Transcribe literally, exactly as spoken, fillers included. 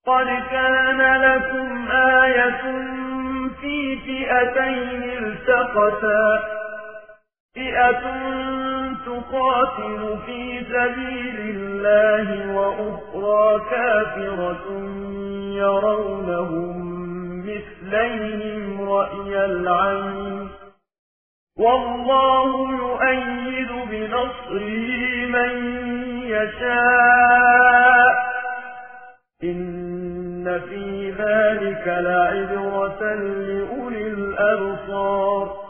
قد كان لكم آية في فئتين التقتا فئة تقاتل في سبيل الله وأخرى كافرة يرونهم مثليهم رأي العين والله يؤيد بنصره من يشاء إن في ذلك لعبرة لأولي الأبصار